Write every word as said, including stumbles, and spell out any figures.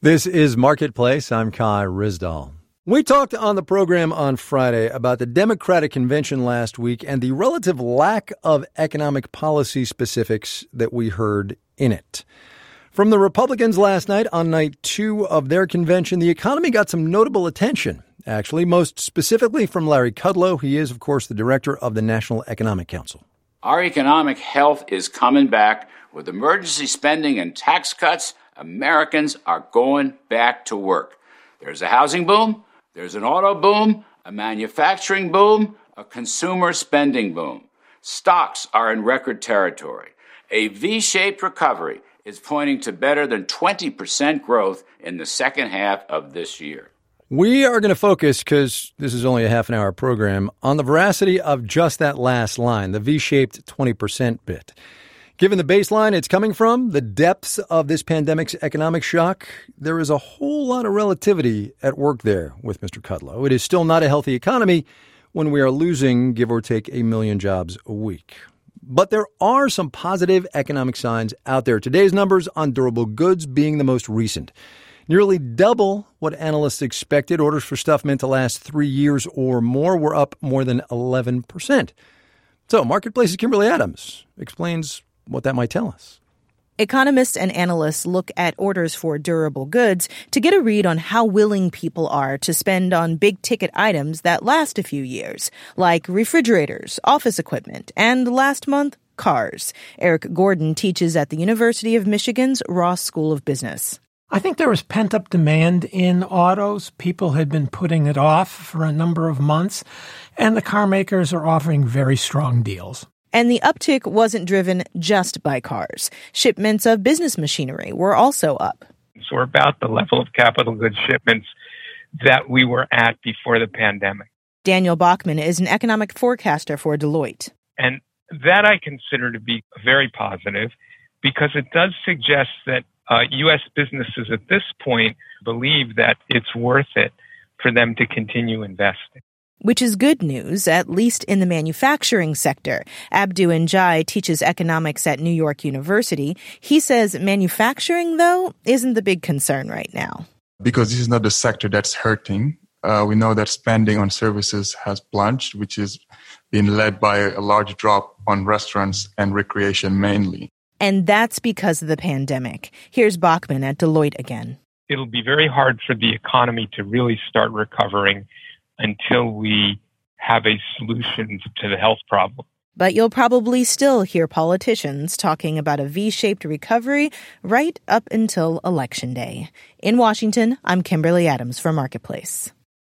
This is Marketplace. I'm Kai Ryssdal. We talked on the program on Friday about the Democratic convention last week and the relative lack of economic policy specifics that we heard in it. From the Republicans last night, on night two of their convention, the economy got some notable attention, actually, most specifically from Larry Kudlow. He is, of course, the director of the National Economic Council. Our economic health is coming back. With emergency spending and tax cuts, Americans are going back to work. There's a housing boom, there's an auto boom, a manufacturing boom, a consumer spending boom. Stocks are in record territory. A V-shaped recovery is pointing to better than twenty percent growth in the second half of this year. We are going to focus, because this is only a half an hour program, on the veracity of just that last line, the V-shaped twenty percent bit. Given the baseline it's coming from, the depths of this pandemic's economic shock, there is a whole lot of relativity at work there with Mister Kudlow. It is still not a healthy economy when we are losing, give or take, a million jobs a week. But there are some positive economic signs out there. Today's numbers on durable goods being the most recent. Nearly double what analysts expected. Orders for stuff meant to last three years or more were up more than eleven percent. So Marketplace's Kimberly Adams explains what that might tell us. Economists and analysts look at orders for durable goods to get a read on how willing people are to spend on big-ticket items that last a few years, like refrigerators, office equipment, and last month, cars. Eric Gordon teaches at the University of Michigan's Ross School of Business. I think there was pent-up demand in autos. People had been putting it off for a number of months, and the car makers are offering very strong deals. And the uptick wasn't driven just by cars. Shipments of business machinery were also up. So we're about the level of capital goods shipments that we were at before the pandemic. Daniel Bachman is an economic forecaster for Deloitte. And that I consider to be very positive because it does suggest that uh, U S businesses at this point believe that it's worth it for them to continue investing. Which is good news, at least in the manufacturing sector. Abdu Njai teaches economics at New York University. He says manufacturing, though, isn't the big concern right now. Because this is not the sector that's hurting. Uh, we know that spending on services has plunged, which is being led by a large drop on restaurants and recreation mainly. And that's because of the pandemic. Here's Bachman at Deloitte again. It'll be very hard for the economy to really start recovering until we have a solution to the health problem. But you'll probably still hear politicians talking about a V-shaped recovery right up until Election Day. In Washington, I'm Kimberly Adams for Marketplace.